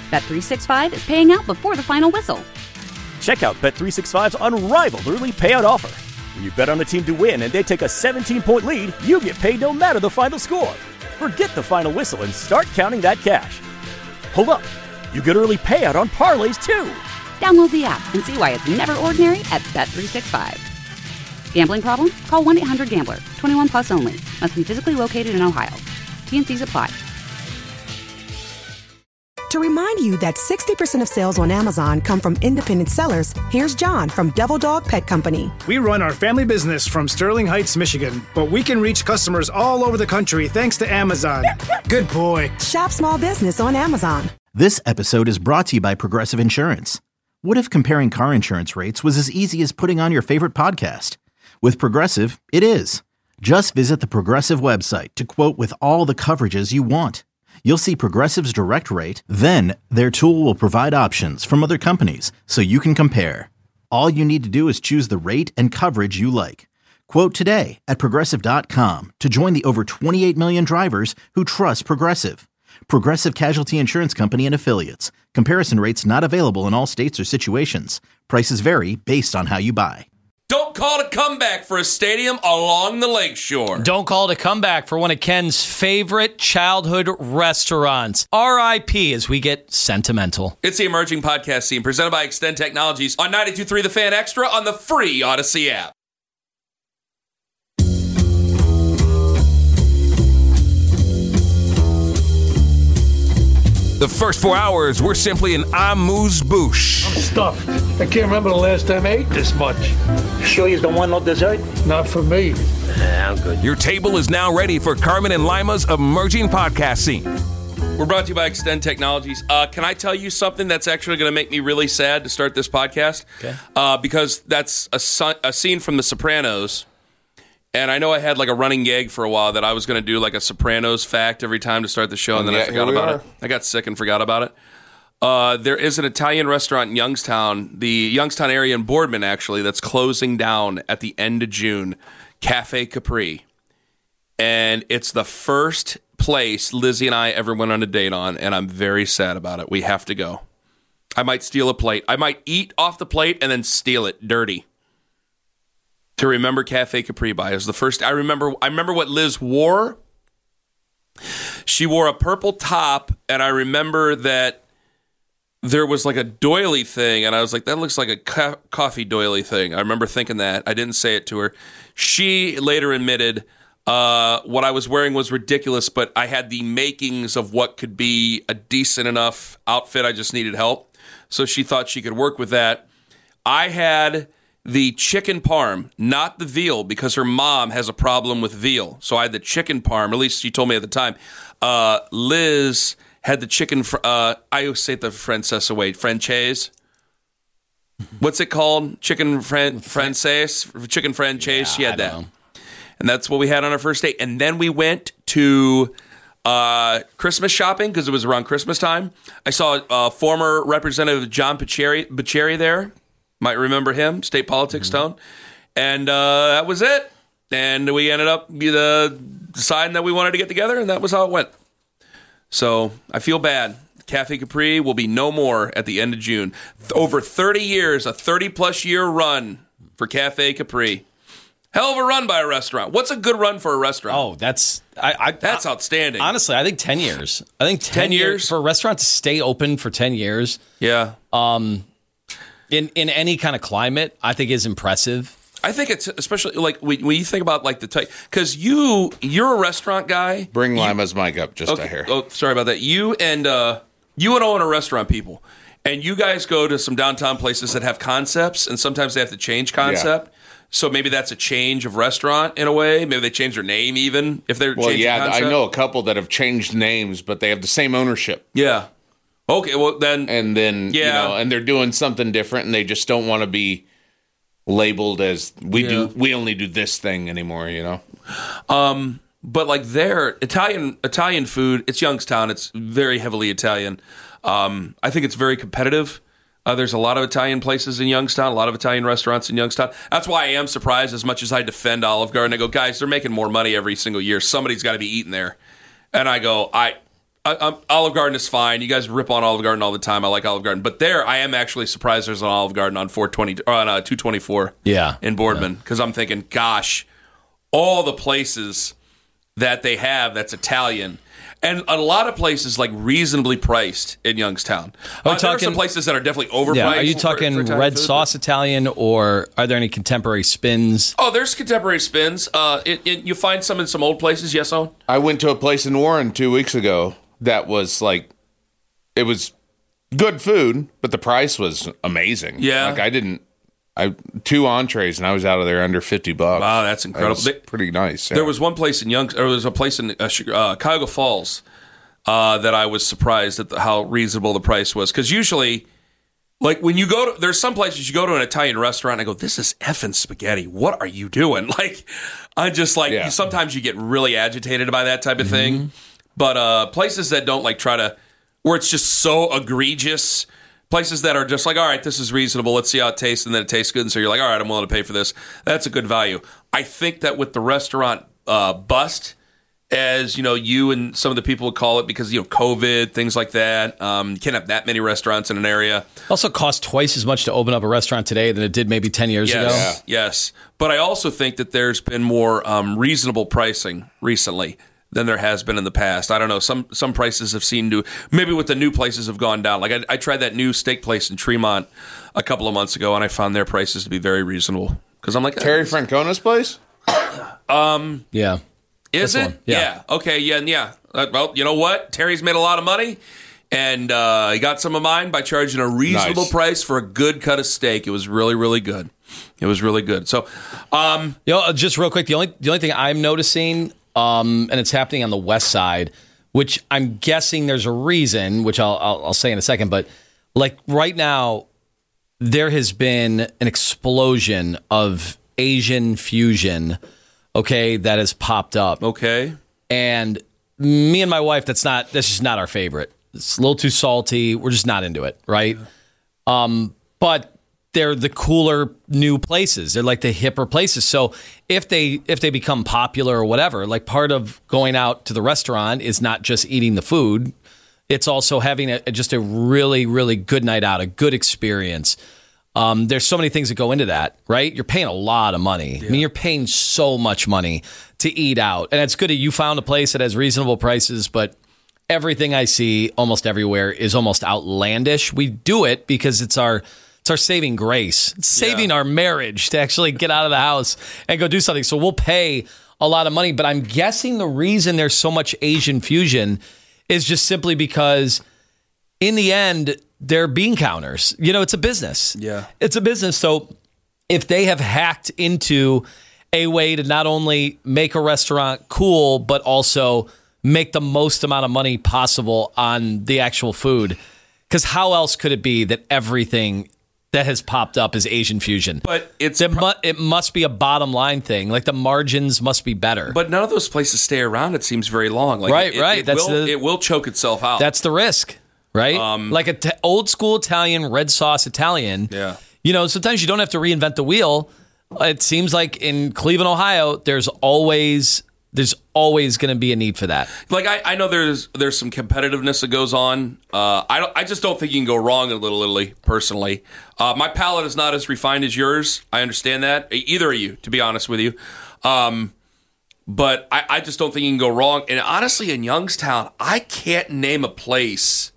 Bet365 is paying out before the final whistle. Check out Bet365's unrivaled early payout offer. When you bet on a team to win and they take a 17-point lead, you get paid no matter the final score. Forget the final whistle and start counting that cash. Hold up. You get early payout on parlays, too. Download the app and see why it's never ordinary at Bet365. Gambling problem? Call 1-800-GAMBLER. 21 plus only. Must be physically located in Ohio. T&Cs apply. To remind you that 60% of sales on Amazon come from independent sellers, here's John from Devil Dog Pet Company. We run our family business from Sterling Heights, Michigan, but we can reach customers all over the country thanks to Amazon. Good boy. Shop small business on Amazon. This episode is brought to you by Progressive Insurance. What if comparing car insurance rates was as easy as putting on your favorite podcast? With Progressive, it is. Just visit the Progressive website to quote with all the coverages you want. You'll see Progressive's direct rate, then their tool will provide options from other companies so you can compare. All you need to do is choose the rate and coverage you like. Quote today at Progressive.com to join the over 28 million drivers who trust Progressive. Progressive Casualty Insurance Company and Affiliates. Comparison rates not available in all states or situations. Prices vary based on how you buy. Don't call it a comeback for a stadium along the lakeshore. Don't call it a comeback for one of Ken's favorite childhood restaurants. R.I.P. as we get sentimental. It's the Emerging Podcast Scene presented by Extend Technologies on 92.3 The Fan Extra on the free Odyssey app. The first 4 hours, we're simply an amuse-bouche. I'm stuffed. I can't remember the last time I ate this much. Sure you don't want no dessert? Not for me. I'm good. Your table is now ready for Carmen and Lima's Emerging Podcast Scene. We're brought to you by Extend Technologies. Can I tell you something that's actually going to make me really sad to start this podcast? Okay. Because that's a scene from The Sopranos. And I know I had like a running gag for a while that I was going to do like a Sopranos fact every time to start the show, and then I forgot about it. I got sick and forgot about it. There is an Italian restaurant in Youngstown, the Youngstown area in Boardman, actually, that's closing down at the end of June, Cafe Capri. And it's the first place Lizzie and I ever went on a date on, and I'm very sad about it. We have to go. I might steal a plate. I might eat off the plate and then steal it dirty. To remember Cafe Capri by. It was the first. I remember what Liz wore. She wore a purple top, and I remember that there was like a doily thing, and I was like, that looks like a coffee doily thing. I remember thinking that. I didn't say it to her. She later admitted what I was wearing was ridiculous, but I had the makings of what could be a decent enough outfit. I just needed help. So she thought she could work with that. I had the chicken parm, not the veal, because her mom has a problem with veal. So I had the chicken parm, at least she told me at the time. Liz had the chicken, I always say it the Francesa way, franchise. What's it called? Chicken francaise? Chicken franchise, she had that. And that's what we had on our first date. And then we went to Christmas shopping, because it was around Christmas time. I saw former Representative John Biccheri there. Might remember him, state politics tone. And that was it. And we ended up deciding that we wanted to get together, and that was how it went. So I feel bad. Cafe Capri will be no more at the end of June. Over 30 years, a 30-plus year run for Cafe Capri. Hell of a run by a restaurant. What's a good run for a restaurant? Oh, that's outstanding. Honestly, I think 10 years. I think 10 years for a restaurant to stay open for 10 years. Yeah. In any kind of climate, I think is impressive. I think it's especially like when you think about like the type, because you're a restaurant guy. Bring Lima's mic up just to hear. Oh, sorry about that. You and own a restaurant, people, and you guys go to some downtown places that have concepts, and sometimes they have to change concept. Yeah. So maybe that's a change of restaurant in a way. Maybe they change their name even if they're changing concept. I know a couple that have changed names, but they have the same ownership. Yeah. Okay, well then, and they're doing something different, and they just don't want to be labeled as we only do this thing anymore, you know. But like their Italian food, it's Youngstown. It's very heavily Italian. I think it's very competitive. There's a lot of Italian places in Youngstown, a lot of Italian restaurants in Youngstown. That's why I am surprised. As much as I defend Olive Garden, I go, guys, they're making more money every single year. Somebody's got to be eating there, and I go, Olive Garden is fine. You guys rip on Olive Garden all the time. I like Olive Garden, but there I am actually surprised there's an Olive Garden on 420 or on 224. Yeah, in Boardman, because I'm thinking, gosh, all the places that they have that's Italian. And a lot of places like reasonably priced in Youngstown. There are some places that are definitely overpriced. Yeah. Are you talking red sauce Italian, or are there any contemporary spins? Oh, there's contemporary spins. You find some in some old places. Yes, Owen? I went to a place in Warren 2 weeks ago that was like, it was good food, but the price was amazing. Yeah. Like 2 entrees and I was out of there under $50. Wow, that's incredible. Pretty nice. Yeah. There was one place in there was a place in Cuyahoga Falls that I was surprised at how reasonable the price was. Because usually, like when you go to, there's some places you go to an Italian restaurant and I go, this is effing spaghetti. What are you doing? Like, I just like, sometimes you get really agitated by that type of thing. But places that don't like try to, where it's just so egregious. Places that are just like, all right, this is reasonable. Let's see how it tastes, and then it tastes good. And so you're like, all right, I'm willing to pay for this. That's a good value. I think that with the restaurant bust, as you and some of the people would call it, because COVID, things like that. You can't have that many restaurants in an area. Also, costs twice as much to open up a restaurant today than it did maybe 10 years ago. Yes, but I also think that there's been more reasonable pricing recently than there has been in the past. I don't know. Some prices have seemed to, maybe with the new places have gone down. Like I tried that new steak place in Tremont a couple of months ago, and I found their prices to be very reasonable. Because I'm like, Terry Francona's place? Yeah. Is it? One. Yeah. Okay, yeah. Well, you know what? Terry's made a lot of money, and he got some of mine by charging a reasonable price for a good cut of steak. It was really, really good. It was really good. So, just real quick, the only thing I'm noticing, and it's happening on the west side, which I'm guessing there's a reason, which I'll say in a second, but like right now, there has been an explosion of Asian fusion, that has popped up. Okay. And me and my wife, that's just not our favorite. It's a little too salty. We're just not into it, right? But they're the cooler new places. They're like the hipper places. So if they become popular or whatever, like part of going out to the restaurant is not just eating the food. It's also having just a really, really good night out, a good experience. There's so many things that go into that, right? You're paying a lot of money. Yeah. I mean, you're paying so much money to eat out. And it's good that you found a place that has reasonable prices, but everything I see almost everywhere is almost outlandish. We do it because it's our saving grace. It's saving our marriage to actually get out of the house and go do something. So we'll pay a lot of money. But I'm guessing the reason there's so much Asian fusion is just simply because in the end, they're bean counters. It's a business. Yeah. It's a business. So if they have hacked into a way to not only make a restaurant cool, but also make the most amount of money possible on the actual food, because how else could it be that everything that has popped up is Asian fusion? But it must be a bottom line thing. Like the margins must be better. But none of those places stay around. It seems very long. Like right. It will choke itself out. That's the risk, right? Like old school Italian, red sauce Italian. Yeah. Sometimes you don't have to reinvent the wheel. It seems like in Cleveland, Ohio, there's always going to be a need for that. Like I know there's some competitiveness that goes on. I just don't think you can go wrong in Little Italy, personally. My palate is not as refined as yours. I understand that. Either of you, to be honest with you. But I just don't think you can go wrong. And honestly, in Youngstown, I can't name a place.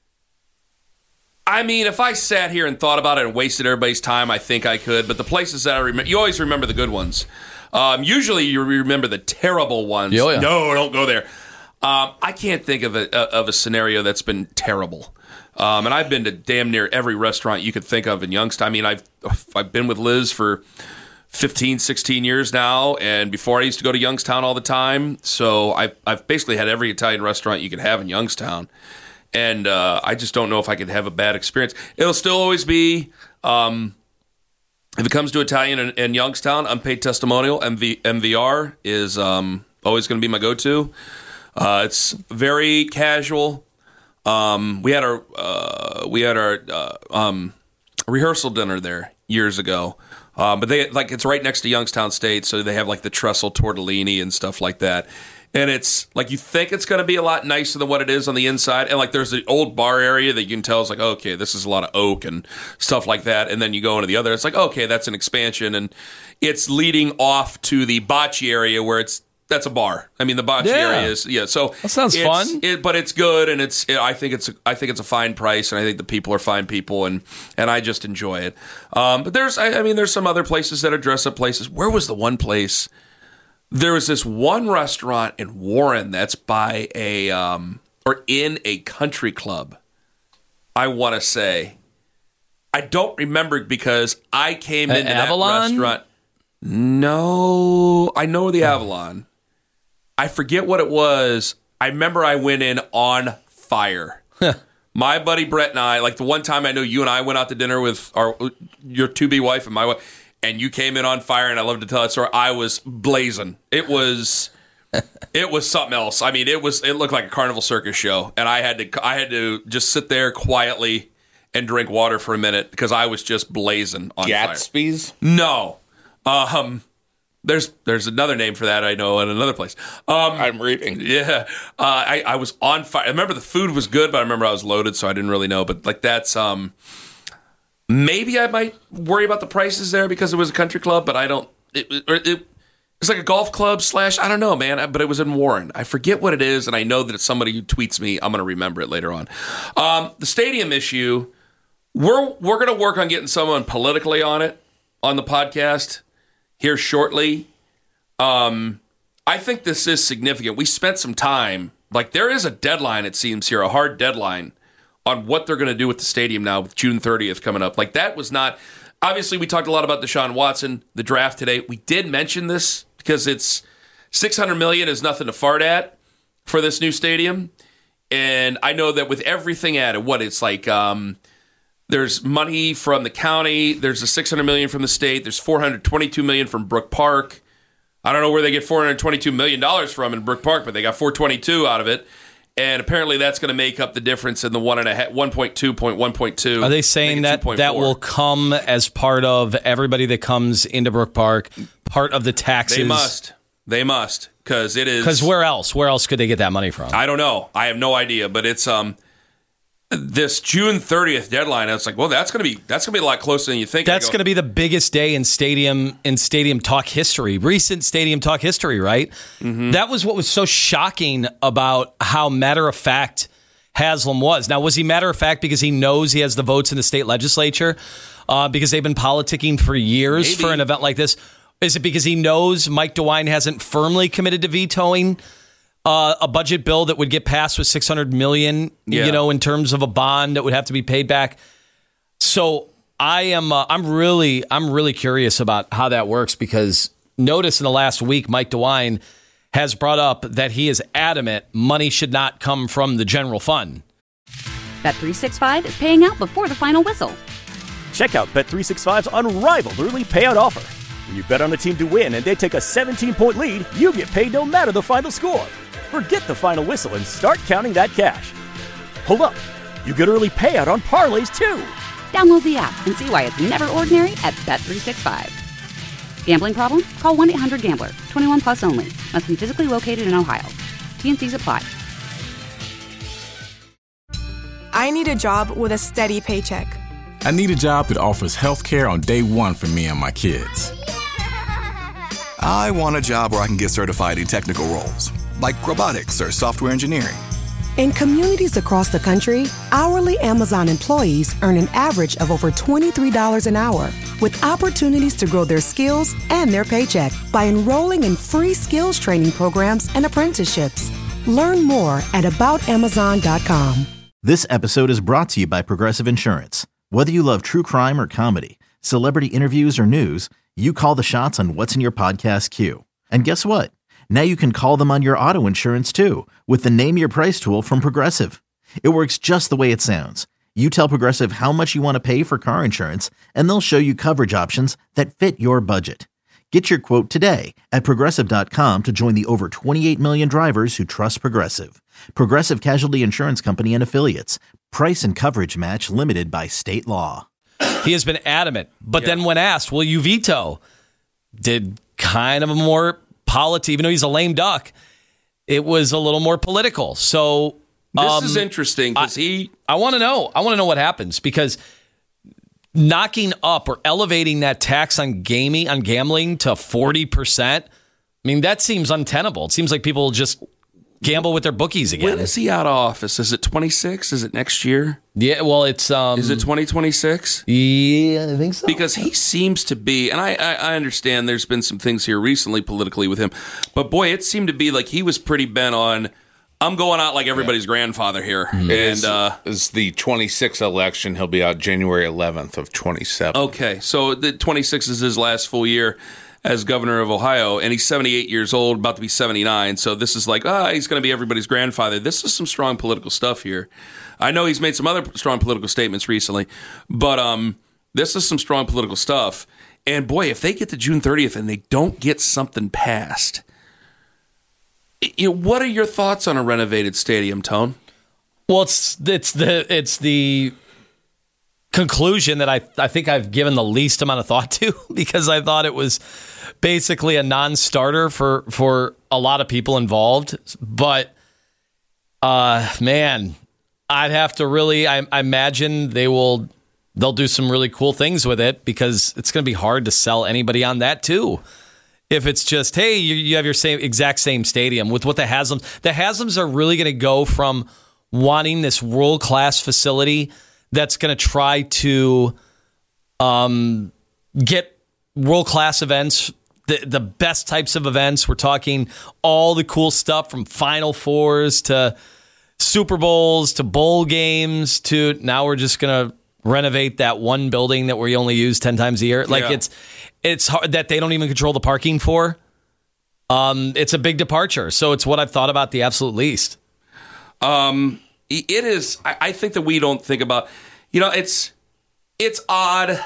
I mean, if I sat here and thought about it and wasted everybody's time, I think I could. But the places that I remember, you always remember the good ones. Usually you remember the terrible ones. Oh, yeah. No, don't go there. I can't think of a scenario that's been terrible. And I've been to damn near every restaurant you could think of in Youngstown. I mean, I've been with Liz for 15, 16 years now, and before I used to go to Youngstown all the time. So I've basically had every Italian restaurant you could have in Youngstown. And I just don't know if I could have a bad experience. It'll still always be... if it comes to Italian and Youngstown, unpaid testimonial, MVR is always going to be my go-to. It's very casual. We had our rehearsal dinner there years ago, but it's right next to Youngstown State, so they have like the trestle tortellini and stuff like that. And it's like you think it's going to be a lot nicer than what it is on the inside. And like there's the old bar area that you can tell is like, okay, this is a lot of oak and stuff like that. And then you go into the other, it's like, okay, that's an expansion. And it's leading off to the bocce area where that's a bar. I mean, the bocce area is, so that sounds fun. But it's good. And I think it's a fine price. And I think the people are fine people. And I just enjoy it. But there's some other places that are dress up places. Where was the one place? There was this one restaurant in Warren that's by or in a country club, I want to say. I don't remember because I came into Avalon? That restaurant. No, I know the Avalon. I forget what it was. I remember I went in on fire. My buddy Brett and I, like the one time I know you and I went out to dinner with your to-be wife and my wife, and you came in on fire, and I love to tell that story. I was blazing. It was something else. I mean, it looked like a carnival circus show, and I had to just sit there quietly and drink water for a minute because I was just blazing on fire. Gatsby's? No. There's another name for that I know in another place. I'm reading. Yeah. I was on fire. I remember the food was good, but I remember I was loaded, so I didn't really know. But like that's maybe I might worry about the prices there because it was a country club, but I don't. It's like a golf club / I don't know, man. But it was in Warren. I forget what it is, and I know that it's somebody who tweets me. I'm going to remember it later on. The stadium issue. We're going to work on getting someone politically on it on the podcast here shortly. I think this is significant. We spent some time. Like there is a deadline. It seems here, a hard deadline on what they're going to do with the stadium now with June 30th coming up. Like that was not, obviously we talked a lot about Deshaun Watson, the draft today. We did mention this because it's $600 million is nothing to fart at for this new stadium. And I know that with everything added, what it's like, there's money from the county, there's a $600 million from the state, there's $422 million from Brook Park. I don't know where they get $422 million from in Brook Park, but they got $422 out of it. And apparently that's going to make up the difference in the 1.2. Are they saying that will come as part of everybody that comes into Brook Park, part of the taxes? They must. Because it is. Because where else? Where else could they get that money from? I don't know. I have no idea. But it's this June 30th deadline. It's like, well, that's going to be a lot closer than you think. That's going to be the biggest day in stadium talk history, recent stadium talk history, right? Mm-hmm. That was what was so shocking about how matter-of-fact Haslam was. Now, was he matter-of-fact because he knows he has the votes in the state legislature? Because they've been politicking for years for an event like this? Is it because he knows Mike DeWine hasn't firmly committed to vetoing a budget bill that would get passed with $600 million, in terms of a bond that would have to be paid back? So I'm really curious about how that works, because notice in the last week, Mike DeWine has brought up that he is adamant money should not come from the general fund. Bet365 is paying out before the final whistle. Check out Bet365's unrivaled early payout offer. When you bet on a team to win and they take a 17-point lead, you get paid no matter the final score. Forget the final whistle and start counting that cash. Hold up. You get early payout on parlays, too. Download the app and see why it's never ordinary at Bet365. Gambling problem? Call 1-800-GAMBLER. 21 plus only. Must be physically located in Ohio. T&Cs apply. I need a job with a steady paycheck. I need a job that offers health care on day one for me and my kids. I want a job where I can get certified in technical roles, like robotics or software engineering. In communities across the country, hourly Amazon employees earn an average of over $23 an hour, with opportunities to grow their skills and their paycheck by enrolling in free skills training programs and apprenticeships. Learn more at aboutamazon.com. This episode is brought to you by Progressive Insurance. Whether you love true crime or comedy, celebrity interviews or news, you call the shots on what's in your podcast queue. And guess what? Now you can call them on your auto insurance too with the Name Your Price tool from Progressive. It works just the way it sounds. You tell Progressive how much you want to pay for car insurance, and they'll show you coverage options that fit your budget. Get your quote today at Progressive.com to join the over 28 million drivers who trust Progressive. Progressive Casualty Insurance Company and Affiliates. Price and coverage match limited by state law. He has been adamant, but then when asked, will you veto? Did kind of a more politic, even though he's a lame duck, it was a little more political. So this is interesting because I want to know. I want to know what happens because knocking up or elevating that tax on gambling to 40%. I mean, that seems untenable. It seems like people just gamble with their bookies again. When is he out of office? Is it 26? Is it next year? Yeah, well, it's... is it 2026? Yeah, I think so. Because he seems to be, and I understand there's been some things here recently politically with him, but boy, it seemed to be like he was pretty bent on, I'm going out like everybody's grandfather here. Mm-hmm. And is the 26th election, he'll be out January 11th of 27. Okay, so the 26th is his last full year as governor of Ohio, and he's 78 years old, about to be 79. So this is like, he's going to be everybody's grandfather. This is some strong political stuff here. I know he's made some other strong political statements recently, but this is some strong political stuff. And boy, if they get to June 30th and they don't get something passed, what are your thoughts on a renovated stadium, Tone? Well, it's the conclusion that I think I've given the least amount of thought to because I thought it was basically a non-starter for a lot of people involved. But man, I'd have to really I imagine they'll do some really cool things with it because it's going to be hard to sell anybody on that too. If it's just, hey, you have your exact same stadium with what the Haslam's are really going to go from wanting this world-class facility that's going to try to get world-class events, the best types of events. We're talking all the cool stuff from Final Fours to Super Bowls to bowl games to now we're just going to renovate that one building that we only use 10 times a year. Like it's hard that they don't even control the parking for. It's a big departure. So it's what I've thought about the absolute least. It is. I think that we don't think about, it's odd.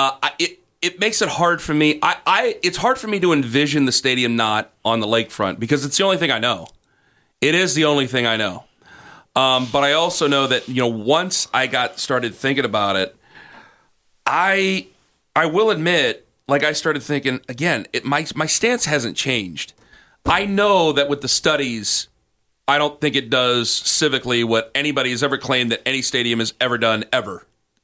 It makes it hard for me. It's hard for me to envision the stadium not on the lakefront because it's the only thing I know. It is the only thing I know. But I also know that, once I got started thinking about it, I will admit, like I started thinking, again, my stance hasn't changed. I know that with the studies, I don't think it does civically what anybody has ever claimed that any stadium has ever done, ever.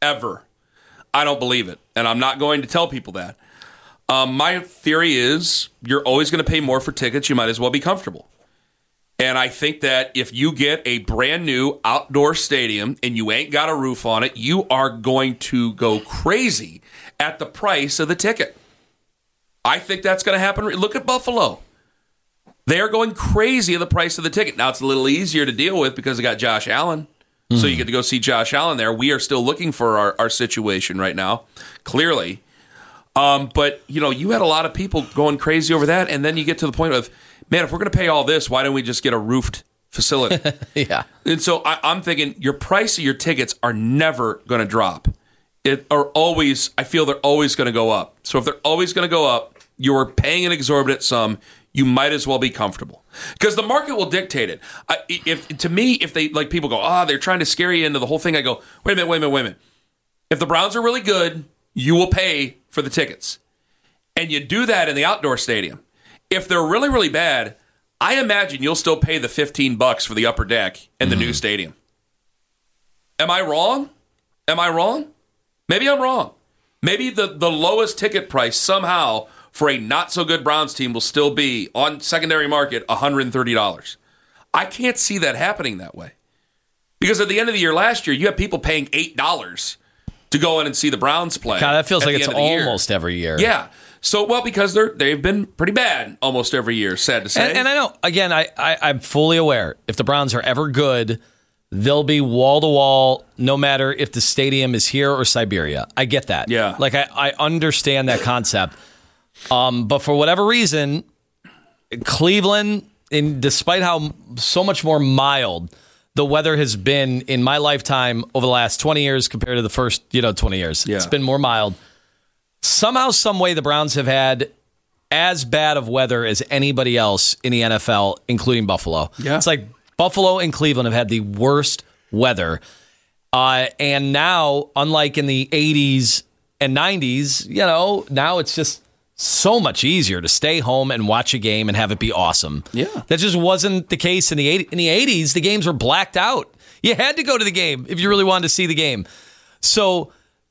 I don't believe it, and I'm not going to tell people that. My theory is you're always going to pay more for tickets. You might as well be comfortable. And I think that if you get a brand new outdoor stadium and you ain't got a roof on it, you are going to go crazy at the price of the ticket. I think that's going to happen. Look at Buffalo. They're going crazy at the price of the ticket. Now, it's a little easier to deal with because they got Josh Allen. So you get to go see Josh Allen there. We are still looking for our situation right now, clearly. But, you had a lot of people going crazy over that. And then you get to the point of, man, if we're going to pay all this, why don't we just get a roofed facility? Yeah. And so I'm thinking your price of your tickets are never going to drop. I feel they're always going to go up. So if they're always going to go up, you're paying an exorbitant sum. You might as well be comfortable because the market will dictate it. If they like people go, they're trying to scare you into the whole thing. I go, wait a minute. If the Browns are really good, you will pay for the tickets. And you do that in the outdoor stadium. If they're really, really bad, I imagine you'll still pay the $15 for the upper deck and the new stadium. Am I wrong? Maybe I'm wrong. Maybe the lowest ticket price somehow for a not-so-good Browns team will still be, on secondary market, $130. I can't see that happening that way. Because at the end of the year last year, you have people paying $8 to go in and see the Browns play. God, that feels like it's almost every year. Yeah. So, because they've been pretty bad almost every year, sad to say. And I know, again, I'm fully aware, if the Browns are ever good, they'll be wall-to-wall, no matter if the stadium is here or Siberia. I get that. Yeah. Like, I understand that concept. But for whatever reason, Cleveland, despite how so much more mild the weather has been in my lifetime over the last 20 years compared to the first 20 years, It's been more mild. Somehow, some way, the Browns have had as bad of weather as anybody else in the NFL, including Buffalo. Yeah. It's like Buffalo and Cleveland have had the worst weather. And now, unlike in the 80s and 90s, now it's just so much easier to stay home and watch a game and have it be awesome. Yeah. That just wasn't the case in the 80s. In the 80s, the games were blacked out. You had to go to the game if you really wanted to see the game. So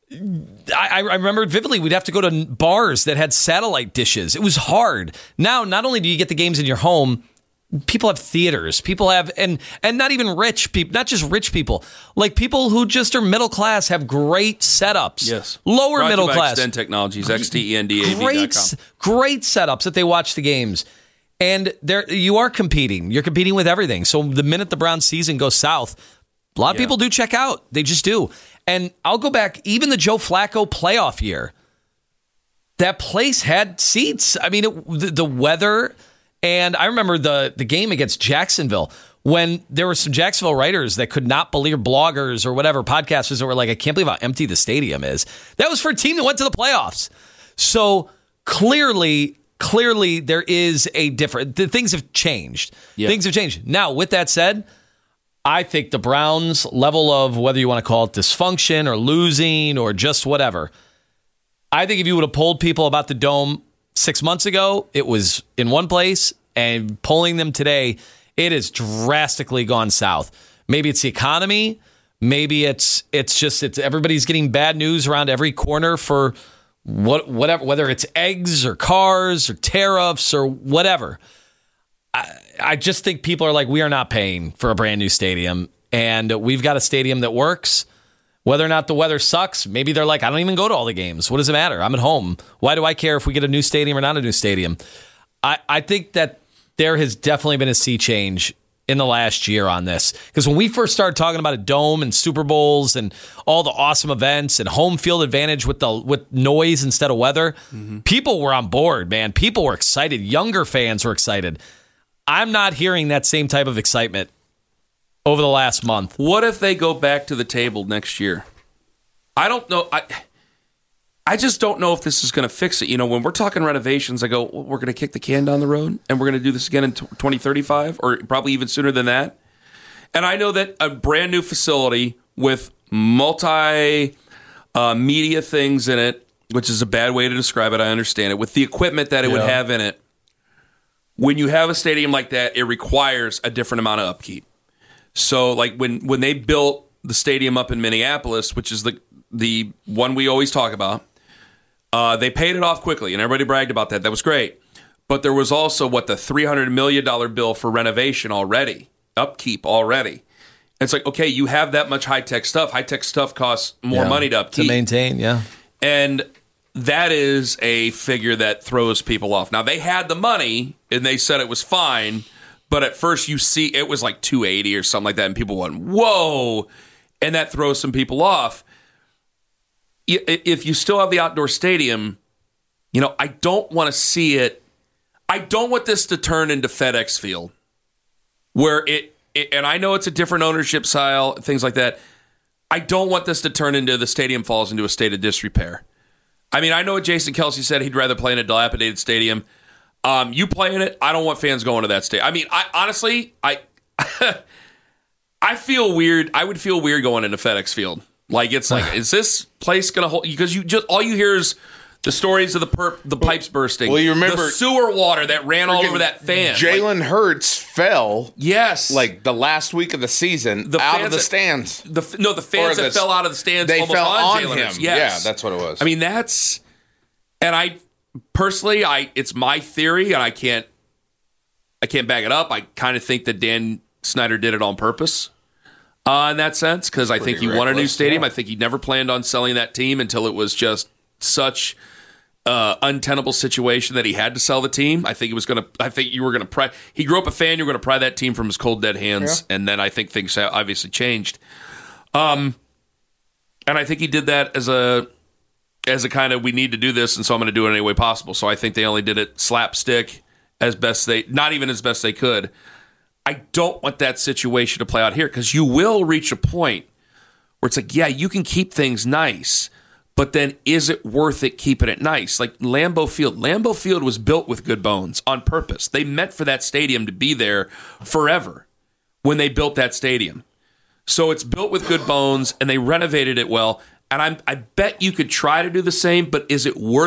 I remember vividly, we'd have to go to bars that had satellite dishes. It was hard. Now, not only do you get the games in your home, people have theaters. People have, and not even rich people, not just rich people, like people who just are middle class have great setups. Yes. Lower middle class. Extend Technologies, XTENDAV.com. Great setups that they watch the games. And you are competing. You're competing with everything. So the minute the Browns season goes south, a lot of people do check out. They just do. And I'll go back, even the Joe Flacco playoff year, that place had seats. I mean, the weather, and I remember the game against Jacksonville when there were some Jacksonville writers that could not believe, bloggers or whatever, podcasters that were like, I can't believe how empty the stadium is. That was for a team that went to the playoffs. So clearly there is a different, things have changed. Yeah. Things have changed. Now, with that said, I think the Browns' level of, whether you want to call it dysfunction or losing or just whatever, I think if you would have polled people about the Dome 6 months ago, it was in one place, and polling them today, it has drastically gone south. Maybe it's the economy. Maybe it's everybody's getting bad news around every corner for whatever, whether it's eggs or cars or tariffs or whatever. I just think people are like, we are not paying for a brand new stadium, and we've got a stadium that works. Whether or not the weather sucks, maybe they're like, I don't even go to all the games. What does it matter? I'm at home. Why do I care if we get a new stadium or not a new stadium? I think that there has definitely been a sea change in the last year on this. Because when we first started talking about a dome and Super Bowls and all the awesome events and home field advantage with noise instead of weather, people were on board, man. People were excited. Younger fans were excited. I'm not hearing that same type of excitement over the last month. What if they go back to the table next year? I don't know. I just don't know if this is going to fix it. You know, when we're talking renovations, I go, well, we're going to kick the can down the road, and we're going to do this again in 2035, or probably even sooner than that. And I know that a brand new facility with multi-media things in it, which is a bad way to describe it, I understand it, with the equipment that it would have in it, when you have a stadium like that, it requires a different amount of upkeep. So, like when they built the stadium up in Minneapolis, which is the one we always talk about, they paid it off quickly, and everybody bragged about that. That was great. But there was also, the $300 million bill for renovation already, upkeep already. It's like, okay, you have that much high-tech stuff. High-tech stuff costs more money to upkeep. To maintain, yeah. And that is a figure that throws people off. Now, they had the money, and they said it was fine, but at first you see it was like $280 or something like that, and people went, whoa, and that throws some people off. If you still have the outdoor stadium, you know, I don't want to see it. I don't want this to turn into FedEx Field, where and I know it's a different ownership style, things like that. I don't want this to turn into the stadium falls into a state of disrepair. I mean, I know what Jason Kelce said. He'd rather play in a dilapidated stadium. You play in it, I don't want fans going to that stadium. I mean, honestly, I feel weird. I would feel weird going into FedEx Field. Like, it's like, is this place going to hold? Because all you hear is the stories of the pipes bursting. Well, you remember the sewer water that ran all over that fan. Jalen Hurts fell. Yes, like the last week of the season, out of the stands. The fans that fell out of the stands. They fell on Jalen him. Hurts. Yes. Yeah, that's what it was. I mean, and I personally, it's my theory, and I can't back it up. I kind of think that Dan Snyder did it on purpose. In that sense, because I think he won a new stadium. Yeah. I think he never planned on selling that team until it was just such untenable situation that he had to sell the team. I think you were going to pry. He grew up a fan. You were going to pry that team from his cold dead hands, and then I think things obviously changed. And I think he did that as a kind of, we need to do this, and so I'm going to do it any way possible. So I think they only did it slapstick not even as best they could. I don't want that situation to play out here, because you will reach a point where it's like, yeah, you can keep things nice, but then is it worth it keeping it nice? Like Lambeau Field. Lambeau Field was built with good bones on purpose. They meant for that stadium to be there forever when they built that stadium. So it's built with good bones, and they renovated it well. And I bet you could try to do the same, but is it worth it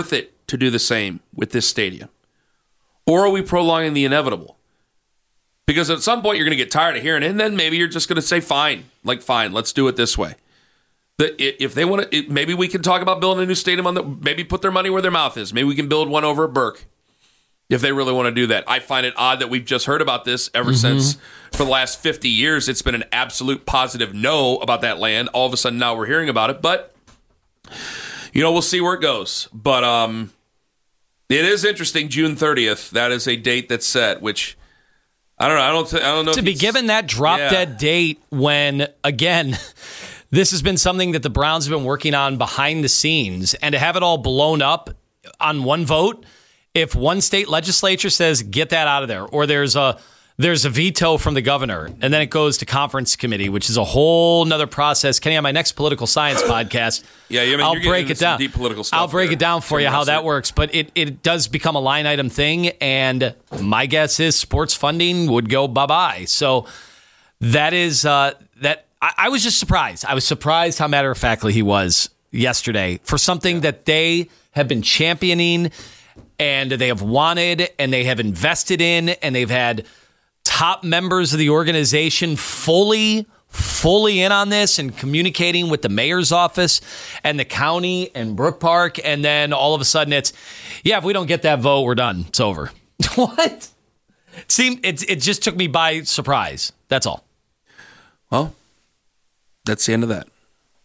to do the same with this stadium? Or are we prolonging the inevitable? Because at some point you're going to get tired of hearing it, and then maybe you're just going to say, fine, let's do it this way. If they want to, maybe we can talk about building a new stadium maybe put their money where their mouth is. Maybe we can build one over at Burke if they really want to do that. I find it odd that we've just heard about this ever since for the last 50 years. It's been an absolute positive no about that land. All of a sudden now we're hearing about it, but we'll see where it goes. But it is interesting. June 30th. That is a date that's set, which I don't know. I don't know to be given that drop dead date when again. This has been something that the Browns have been working on behind the scenes, and to have it all blown up on one vote, if one state legislature says, get that out of there, or there's a veto from the governor, and then it goes to conference committee, which is a whole nother process. Kenny, on my next political science podcast, I'll break it down. Deep political stuff I'll break it down for you how that works, but it does become a line item thing, and my guess is sports funding would go bye-bye. So that is that. I was just surprised. I was surprised how matter-of-factly he was yesterday for something that they have been championing and they have wanted and they have invested in, and they've had top members of the organization fully in on this and communicating with the mayor's office and the county and Brook Park, and then all of a sudden it's, if we don't get that vote, we're done. It's over. What? It just took me by surprise. That's all. Well, that's the end of that.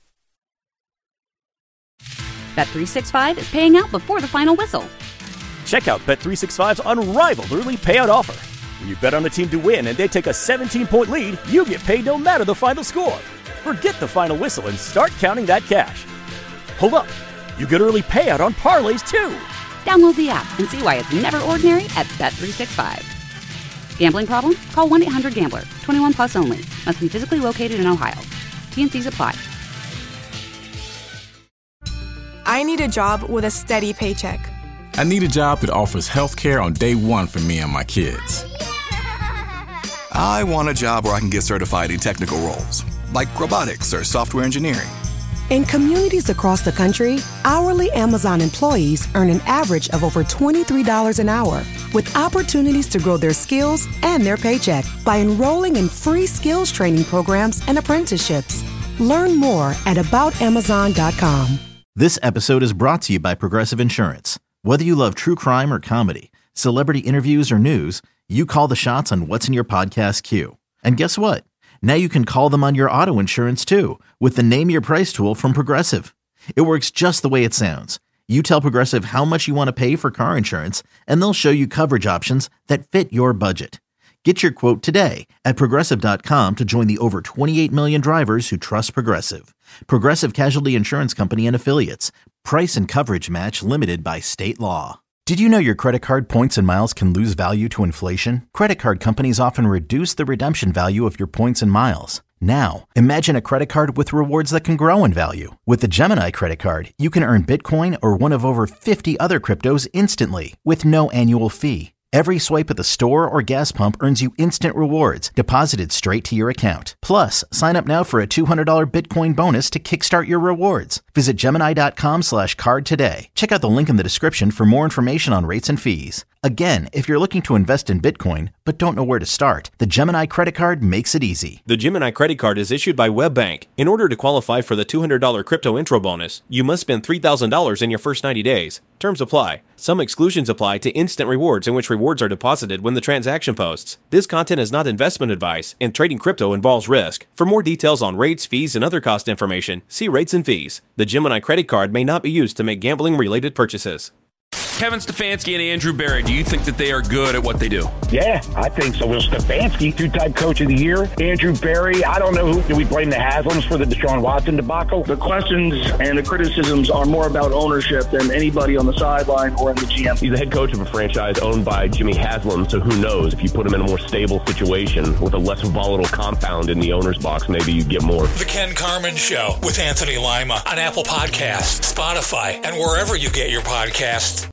Bet365 is paying out before the final whistle. Check out Bet365's unrivaled early payout offer. When you bet on a team to win and they take a 17-point lead, you get paid no matter the final score. Forget the final whistle and start counting that cash. Hold up. You get early payout on parlays, too. Download the app and see why it's never ordinary at Bet365. Gambling problem? Call 1-800-GAMBLER. 21 plus only. Must be physically located in Ohio. T&Cs apply. I need a job with a steady paycheck. I need a job that offers health care on day one for me and my kids. I want a job where I can get certified in technical roles, like robotics or software engineering. In communities across the country, hourly Amazon employees earn an average of over $23 an hour, with opportunities to grow their skills and their paycheck by enrolling in free skills training programs and apprenticeships. Learn more at aboutamazon.com. This episode is brought to you by Progressive Insurance. Whether you love true crime or comedy, celebrity interviews or news, you call the shots on what's in your podcast queue. And guess what? Now you can call them on your auto insurance too with the Name Your Price tool from Progressive. It works just the way it sounds. You tell Progressive how much you want to pay for car insurance, and they'll show you coverage options that fit your budget. Get your quote today at Progressive.com to join the over 28 million drivers who trust Progressive. Progressive Casualty Insurance Company and Affiliates. Price and coverage match limited by state law. Did you know your credit card points and miles can lose value to inflation? Credit card companies often reduce the redemption value of your points and miles. Now, imagine a credit card with rewards that can grow in value. With the Gemini credit card, you can earn Bitcoin or one of over 50 other cryptos instantly with no annual fee. Every swipe at the store or gas pump earns you instant rewards deposited straight to your account. Plus, sign up now for a $200 Bitcoin bonus to kickstart your rewards. Visit Gemini.com/card today. Check out the link in the description for more information on rates and fees. Again, if you're looking to invest in Bitcoin but don't know where to start, the Gemini credit card makes it easy. The Gemini credit card is issued by WebBank. In order to qualify for the $200 crypto intro bonus, you must spend $3,000 in your first 90 days. Terms apply. Some exclusions apply to instant rewards, in which rewards are deposited when the transaction posts. This content is not investment advice, and trading crypto involves risk. For more details on rates, fees, and other cost information, see rates and fees. The Gemini credit card may not be used to make gambling-related purchases. Kevin Stefanski and Andrew Berry, do you think that they are good at what they do? Yeah, I think so. Well, Stefanski, two-time coach of the year. Andrew Berry, I don't know who. Do we blame the Haslams for the Deshaun Watson debacle? The questions and the criticisms are more about ownership than anybody on the sideline or in the GM. He's the head coach of a franchise owned by Jimmy Haslam, so who knows? If you put him in a more stable situation with a less volatile compound in the owner's box, maybe you get more. The Ken Carman Show with Anthony Lima on Apple Podcasts, Spotify, and wherever you get your podcasts.